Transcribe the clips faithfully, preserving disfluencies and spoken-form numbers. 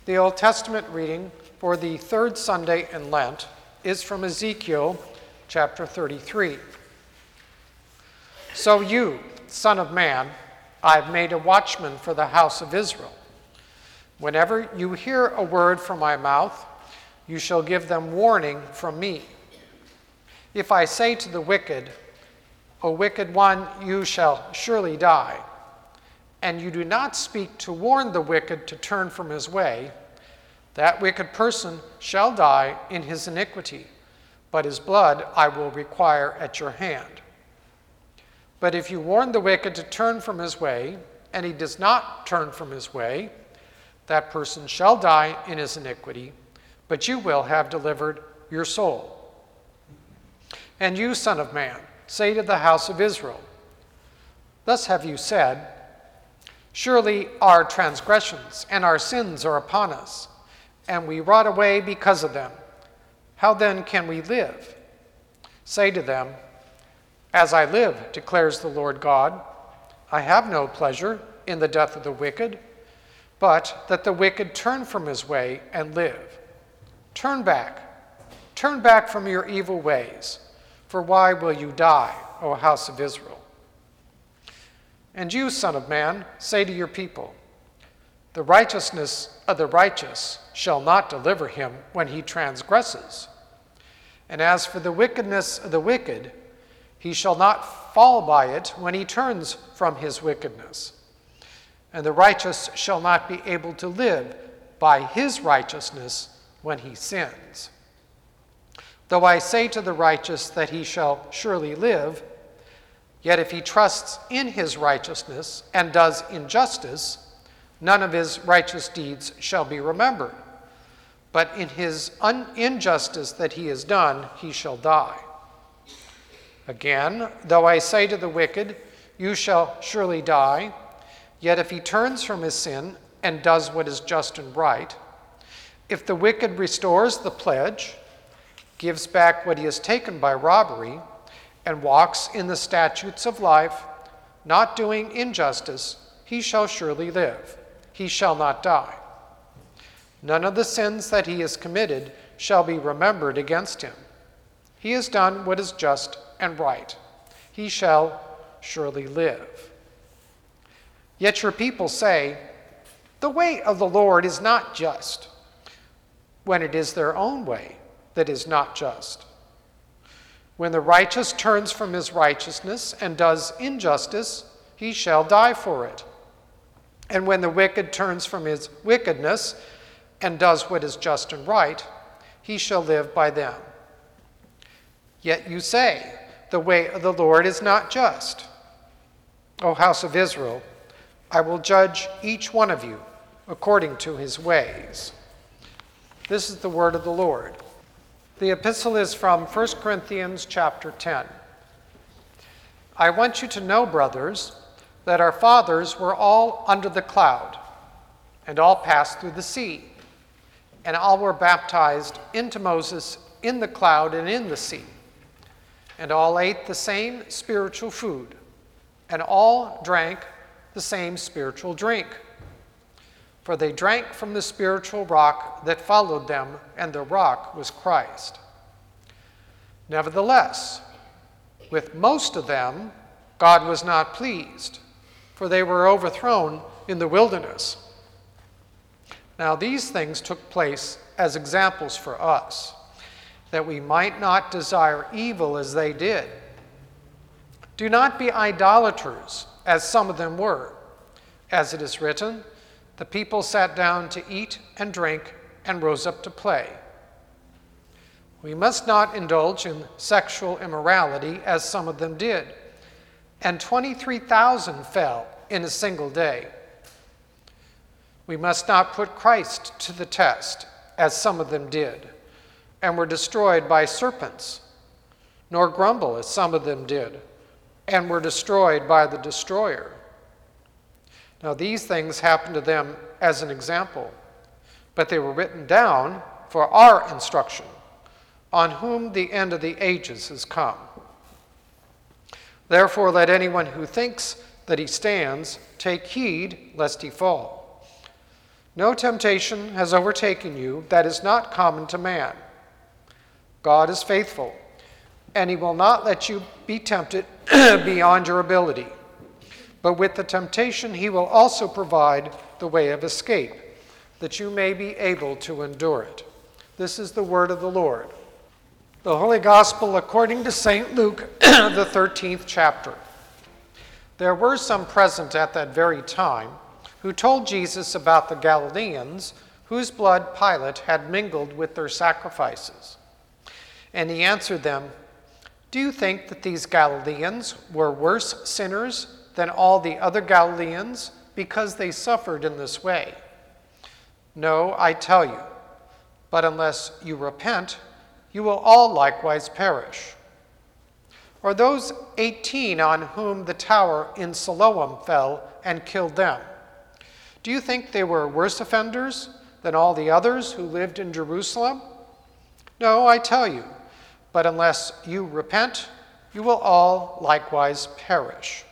The Old Testament reading for the third Sunday in Lent is from Ezekiel chapter thirty-three. So you, Son of Man, I've made a watchman for the house of Israel. Whenever you hear a word from my mouth, you shall give them warning from me. If I say to the wicked, O wicked one, you shall surely die, and you do not speak to warn the wicked to turn from his way, that wicked person shall die in his iniquity, but his blood I will require at your hand. But if you warn the wicked to turn from his way, and he does not turn from his way, that person shall die in his iniquity, but you will have delivered your soul. And you, Son of Man, say to the house of Israel, thus have you said, surely our transgressions and our sins are upon us, and we rot away because of them. How then can we live? Say to them, as I live, declares the Lord God, I have no pleasure in the death of the wicked, but that the wicked turn from his way and live. Turn back, turn back from your evil ways, for why will you die, O house of Israel? And you, Son of Man, say to your people, the righteousness of the righteous shall not deliver him when he transgresses. And as for the wickedness of the wicked, he shall not fall by it when he turns from his wickedness. And the righteous shall not be able to live by his righteousness when he sins. Though I say to the righteous that he shall surely live, yet if he trusts in his righteousness and does injustice, none of his righteous deeds shall be remembered. But in his un- injustice that he has done, he shall die. Again, though I say to the wicked, you shall surely die, yet if he turns from his sin and does what is just and right, if the wicked restores the pledge, gives back what he has taken by robbery, and walks in the statutes of life, not doing injustice, he shall surely live. He shall not die. None of the sins that he has committed shall be remembered against him. He has done what is just and right. He shall surely live. Yet your people say, the way of the Lord is not just, when it is their own way that is not just. When the righteous turns from his righteousness and does injustice, he shall die for it. And when the wicked turns from his wickedness and does what is just and right, he shall live by them. Yet you say, the way of the Lord is not just. O house of Israel, I will judge each one of you according to his ways. This is the word of the Lord. The epistle is from First Corinthians chapter ten. I want you to know, brothers, that our fathers were all under the cloud, and all passed through the sea, and all were baptized into Moses in the cloud and in the sea, and all ate the same spiritual food, and all drank the same spiritual drink. For they drank from the spiritual rock that followed them, and the rock was Christ. Nevertheless, with most of them, God was not pleased, for they were overthrown in the wilderness. Now these things took place as examples for us, that we might not desire evil as they did. Do not be idolaters, as some of them were. As it is written, the people sat down to eat and drink and rose up to play. We must not indulge in sexual immorality, as some of them did, and twenty-three thousand fell in a single day. We must not put Christ to the test, as some of them did, and were destroyed by serpents, nor grumble, as some of them did, and were destroyed by the destroyer. Now these things happened to them as an example, but they were written down for our instruction, on whom the end of the ages has come. Therefore let anyone who thinks that he stands take heed lest he fall. No temptation has overtaken you that is not common to man. God is faithful, and he will not let you be tempted beyond your ability. But with the temptation he will also provide the way of escape, that you may be able to endure it. This is the word of the Lord. The Holy Gospel according to Saint Luke, the thirteenth chapter. There were some present at that very time who told Jesus about the Galileans, whose blood Pilate had mingled with their sacrifices. And he answered them, "Do you think that these Galileans were worse sinners than all the other Galileans because they suffered in this way? No, I tell you, but unless you repent, you will all likewise perish. Or those eighteen on whom the tower in Siloam fell and killed them, do you think they were worse offenders than all the others who lived in Jerusalem? No, I tell you, but unless you repent, you will all likewise perish."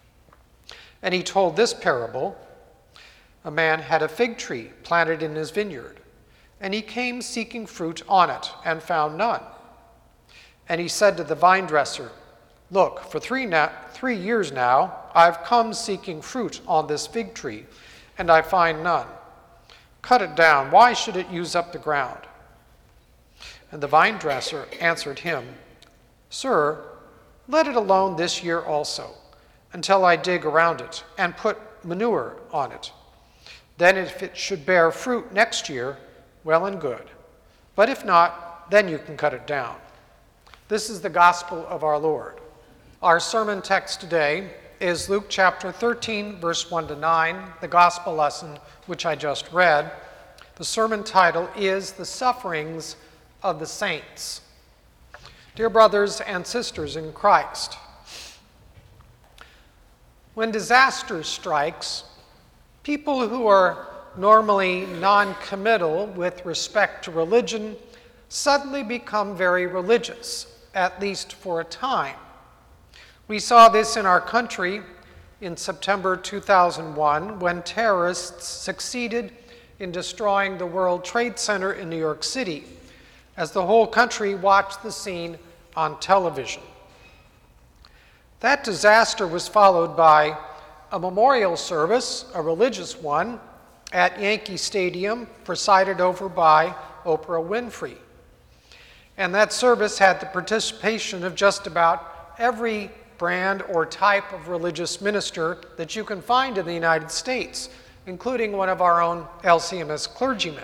And he told this parable. A man had a fig tree planted in his vineyard, and he came seeking fruit on it and found none. And he said to the vine dresser, "Look, for three, na- three years now I've come seeking fruit on this fig tree, and I find none. Cut it down. Why should it use up the ground?" And the vine dresser answered him, "Sir, let it alone this year also, until I dig around it and put manure on it. Then if it should bear fruit next year, well and good. But if not, then you can cut it down." This is the gospel of our Lord. Our sermon text today is Luke chapter thirteen, verse one to nine, the gospel lesson which I just read. The sermon title is The Sufferings of the Saints. Dear brothers and sisters in Christ, when disaster strikes, people who are normally non-committal with respect to religion suddenly become very religious, at least for a time. We saw this in our country in September two thousand one when terrorists succeeded in destroying the World Trade Center in New York City, as the whole country watched the scene on television. That disaster was followed by a memorial service, a religious one, at Yankee Stadium, presided over by Oprah Winfrey. And that service had the participation of just about every brand or type of religious minister that you can find in the United States, including one of our own L C M S clergymen.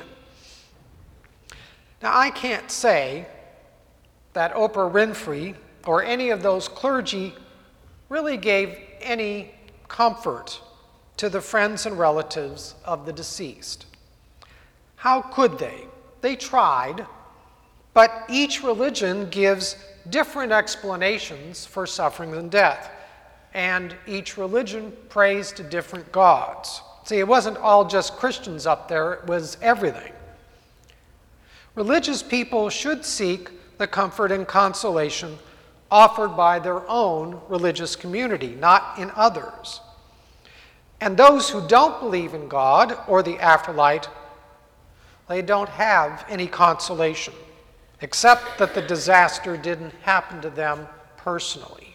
Now, I can't say that Oprah Winfrey or any of those clergy really gave any comfort to the friends and relatives of the deceased. How could they? They tried, but each religion gives different explanations for suffering and death, and each religion prays to different gods. See, it wasn't all just Christians up there, it was everything. Religious people should seek the comfort and consolation offered by their own religious community, not in others. And those who don't believe in God or the afterlife, they don't have any consolation, except that the disaster didn't happen to them personally.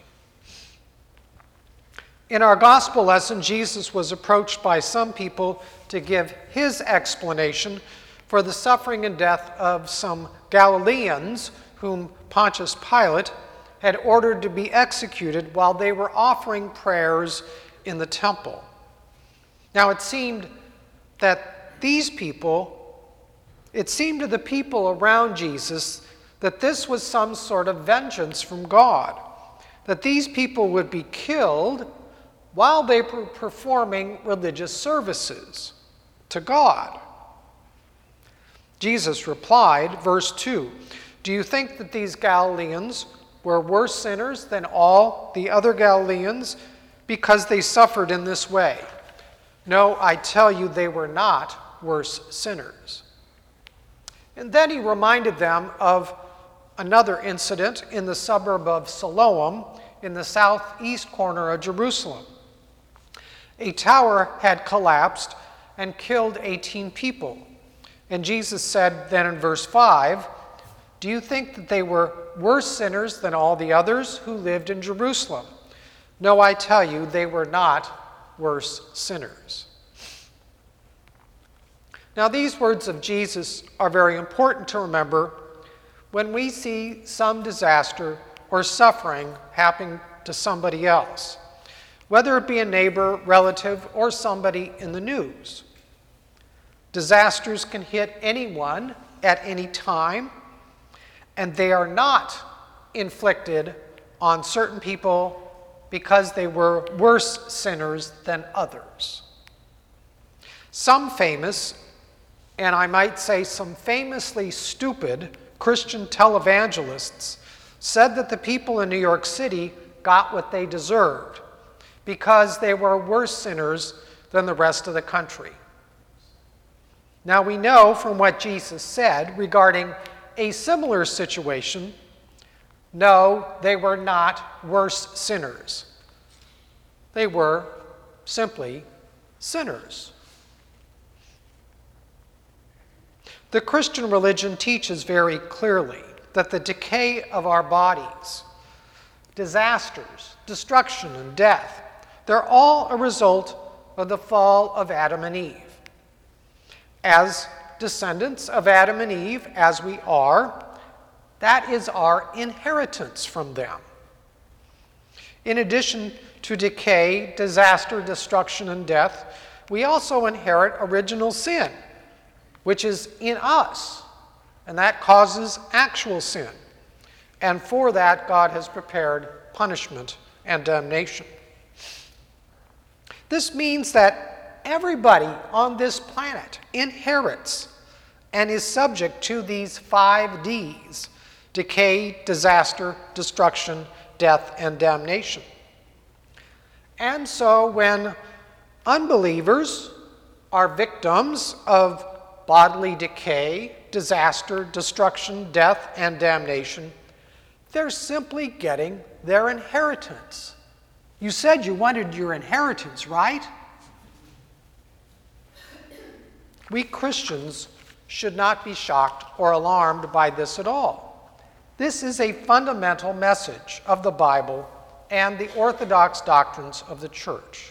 In our gospel lesson, Jesus was approached by some people to give his explanation for the suffering and death of some Galileans whom Pontius Pilate had ordered to be executed while they were offering prayers in the temple. Now it seemed that these people, it seemed to the people around Jesus that this was some sort of vengeance from God, that these people would be killed while they were performing religious services to God. Jesus replied, verse two, "Do you think that these Galileans were worse sinners than all the other Galileans because they suffered in this way? No, I tell you, they were not worse sinners." And then he reminded them of another incident in the suburb of Siloam in the southeast corner of Jerusalem. A tower had collapsed, and killed eighteen people. And Jesus said then in verse five, "Do you think that they were worse sinners than all the others who lived in Jerusalem? No, I tell you, they were not worse sinners." Now, these words of Jesus are very important to remember when we see some disaster or suffering happening to somebody else, whether it be a neighbor, relative, or somebody in the news. Disasters can hit anyone at any time, and they are not inflicted on certain people because they were worse sinners than others. Some famous, and I might say some famously stupid, Christian televangelists said that the people in New York City got what they deserved because they were worse sinners than the rest of the country. Now we know from what Jesus said regarding a similar situation, no, they were not worse sinners. They were simply sinners. The Christian religion teaches very clearly that the decay of our bodies, disasters, destruction, and death, they're all a result of the fall of Adam and Eve. As descendants of Adam and Eve, as we are, that is our inheritance from them. In addition to decay, disaster, destruction, and death, we also inherit original sin, which is in us, and that causes actual sin. And for that, God has prepared punishment and damnation. This means that everybody on this planet inherits and is subject to these five D's: decay, disaster, destruction, death, and damnation. And so when unbelievers are victims of bodily decay, disaster, destruction, death, and damnation, they're simply getting their inheritance. You said you wanted your inheritance, right? We Christians should not be shocked or alarmed by this at all. This is a fundamental message of the Bible and the orthodox doctrines of the church.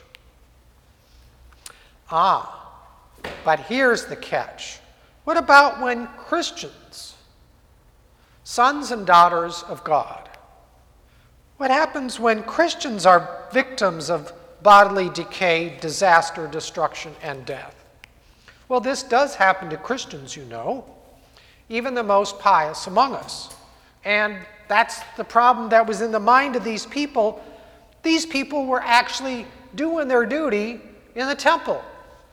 Ah, but here's the catch. What about when Christians, sons and daughters of God, what happens when Christians are victims of bodily decay, disaster, destruction, and death? Well, this does happen to Christians, you know, even the most pious among us. And that's the problem that was in the mind of these people. These people were actually doing their duty in the temple.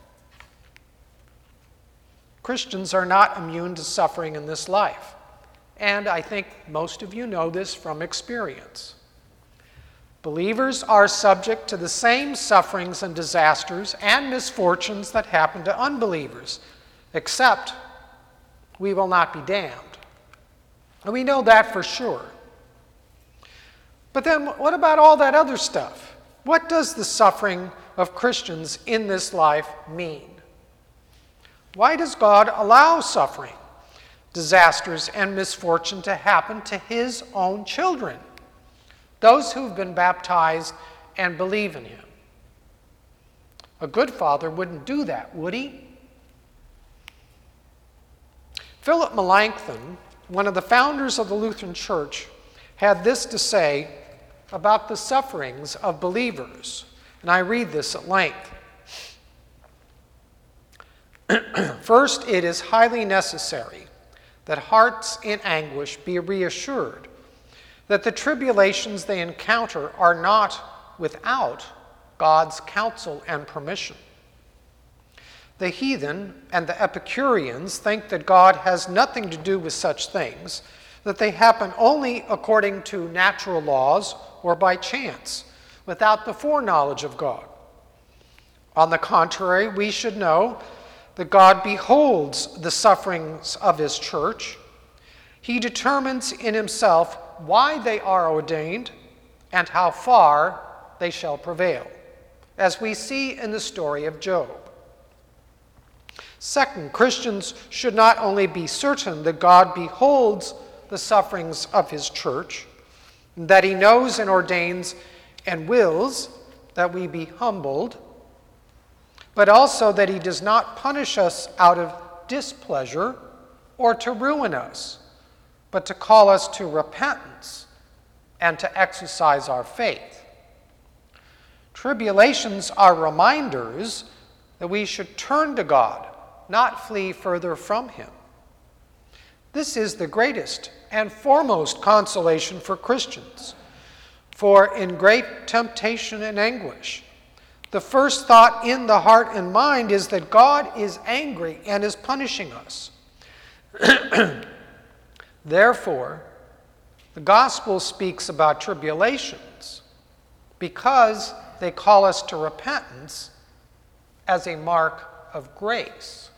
Christians are not immune to suffering in this life. And I think most of you know this from experience. Believers are subject to the same sufferings and disasters and misfortunes that happen to unbelievers, except we will not be damned. And we know that for sure. But then what about all that other stuff? What does the suffering of Christians in this life mean? Why does God allow suffering, disasters, and misfortune to happen to his own children, those who've been baptized and believe in him? A good father wouldn't do that, would he? Philip Melanchthon, one of the founders of the Lutheran Church, had this to say about the sufferings of believers, and I read this at length. First, it is highly necessary that hearts in anguish be reassured that the tribulations they encounter are not without God's counsel and permission. The heathen and the Epicureans think that God has nothing to do with such things, that they happen only according to natural laws or by chance, without the foreknowledge of God. On the contrary, we should know that God beholds the sufferings of his church. He determines in himself why they are ordained and how far they shall prevail, as we see in the story of Job. Second, Christians should not only be certain that God beholds the sufferings of his church, that he knows and ordains and wills that we be humbled, but also that he does not punish us out of displeasure or to ruin us, but to call us to repentance and to exercise our faith. Tribulations are reminders that we should turn to God, not flee further from him. This is the greatest and foremost consolation for Christians. For in great temptation and anguish, the first thought in the heart and mind is that God is angry and is punishing us. Therefore, the gospel speaks about tribulations because they call us to repentance as a mark of grace.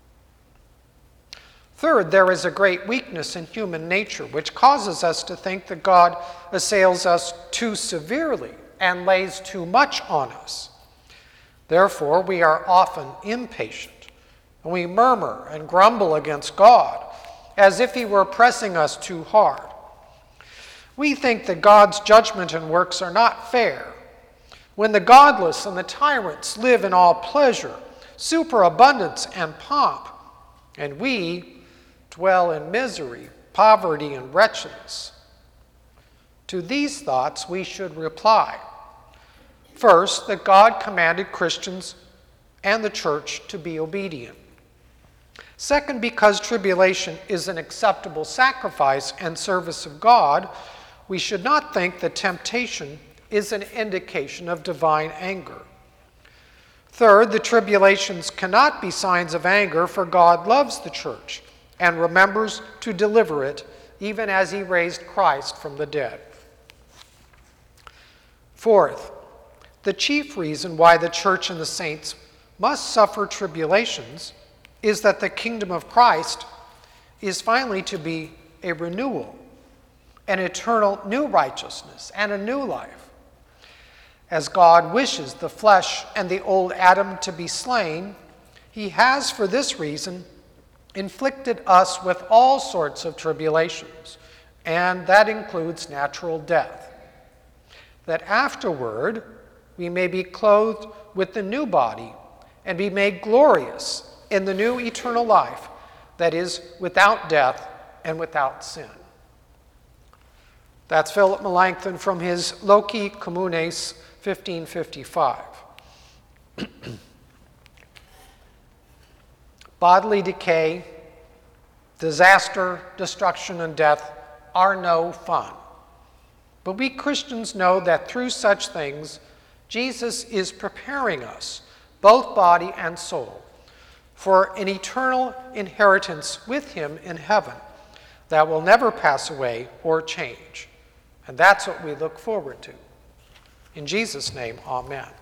Third, there is a great weakness in human nature which causes us to think that God assails us too severely and lays too much on us. Therefore, we are often impatient, and we murmur and grumble against God as if he were pressing us too hard. We think that God's judgment and works are not fair. When the godless and the tyrants live in all pleasure, superabundance, and pomp, and we dwell in misery, poverty, and wretchedness. To these thoughts we should reply, first, that God commanded Christians and the church to be obedient. Second, because tribulation is an acceptable sacrifice and service of God, we should not think that temptation is an indication of divine anger. Third, the tribulations cannot be signs of anger, for God loves the church and remembers to deliver it, even as he raised Christ from the dead. Fourth, the chief reason why the church and the saints must suffer tribulations is that the kingdom of Christ is finally to be a renewal, an eternal new righteousness, and a new life. As God wishes the flesh and the old Adam to be slain, he has, for this reason, inflicted us with all sorts of tribulations, and that includes natural death, that afterward we may be clothed with the new body and be made glorious in the new eternal life that is without death and without sin. That's Philip Melanchthon from his Loci Communes, fifteen fifty-five. Bodily decay, disaster, destruction, and death are no fun. But we Christians know that through such things, Jesus is preparing us, both body and soul, for an eternal inheritance with him in heaven that will never pass away or change. And that's what we look forward to. In Jesus' name, amen.